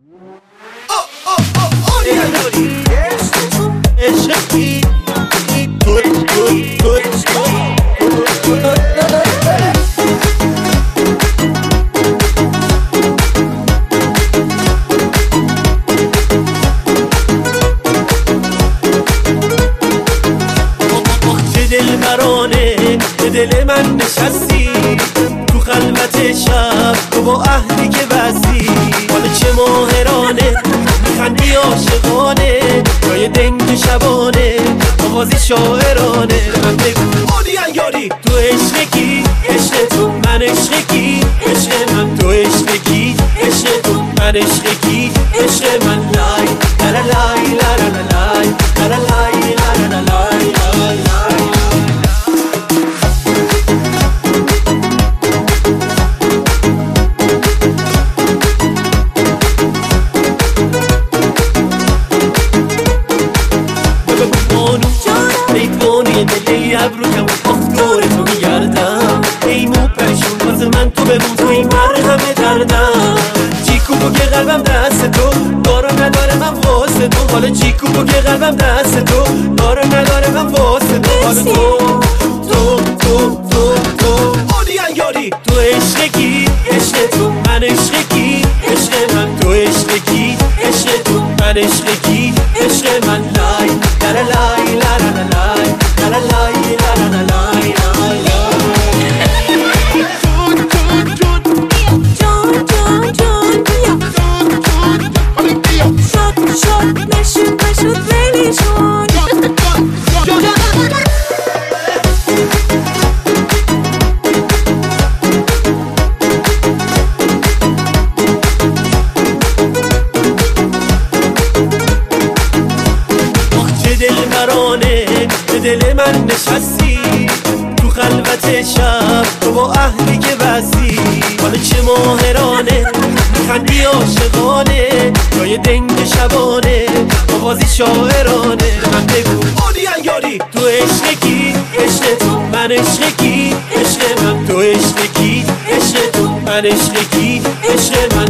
دل من نشستی تو خلوت شب، تو با عهدی که بستی، حالا چه ماهرانه میخندی عاشقانه، جای دنگ شبانه آوازی شاعرانه. من بگو آدیان یاری تو عشق کی؟ عشق تو من عشق کی؟ عشق من تو عشق کی؟ عشق تو من عشق کی؟ عشق من لای لا لا لای لا لا لای لا لا لای لا لا لای ابرو کم دور تو میگردم، ای مو پریشون باز من تو بمون، تو این مرهم دردم. چیکو که قلبم دست تو دارو نداره من واسه تو، حالا چیکو که قلبم دست تو دارو نداره من واسه تو، حالا تو آدیان یاری تو عشق کی؟ عشق تو من عشق کی؟ عشق من تو عشق کی؟ عشق تو من عشق کی؟ عشق من لای لا لا لای لا لا لای لا لا لای لا لا لای دل من نشستی تو خلوت شب، تو با عهدی که بستی، حالا چه ماهرانه میخندی عاشقانه، جای دنگ شبانه آوازی شاعرانه. من بگو آدیان یاری تو عشق کی؟ عشق تو من عشق کی؟ عشق من تو عشق کی؟ عشق تو من عشق کی؟ عشق من